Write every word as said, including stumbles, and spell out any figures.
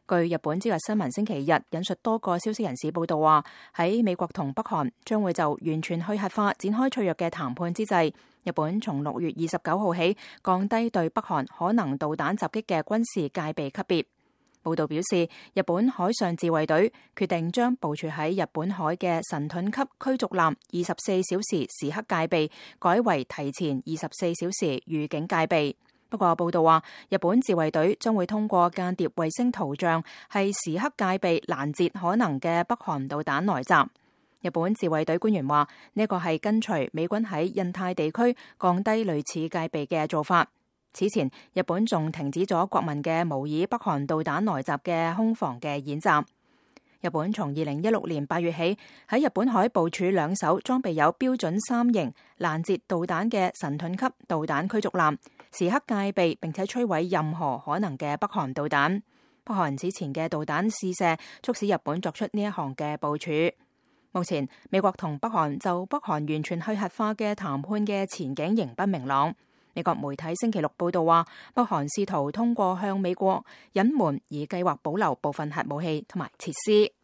據日本朝日新聞星期日引述多個消息人士報道話，喺美國同北韓將會就完全去核化展開脆弱嘅談判之際，日本從六月二十九號起降低對北韓可能導彈襲擊嘅軍事戒備級別。報道表示，日本海上自衛隊決定將部署喺日本海嘅神盾級驅逐艦二十四小時時刻戒備改為提前二十四小時預警戒備。不過報道話，日本自衛隊將會通過間諜衛星圖像，係時刻戒備攔截可能嘅北韓導彈來襲。日本自衛隊官員話，呢個係跟隨美軍喺印太地區降低類似戒備嘅做法。此前，日本仲停止咗國民嘅模擬北韓導彈來襲嘅空防嘅演習。日本從二零一六年八月起喺日本海部署兩艘裝備有標準三型攔截導彈嘅神盾級導彈驅逐艦，時刻戒備並且摧毀任何可能嘅北韓導彈。北韓此前嘅導彈試射促使日本作出呢一項嘅部署。目前美國同北韓就北韓完全去核化嘅談判嘅前景仍不明朗。美國媒體星期六報道話，北韓試圖通過向美國隱瞞而計劃保留部分核武器同埋設施。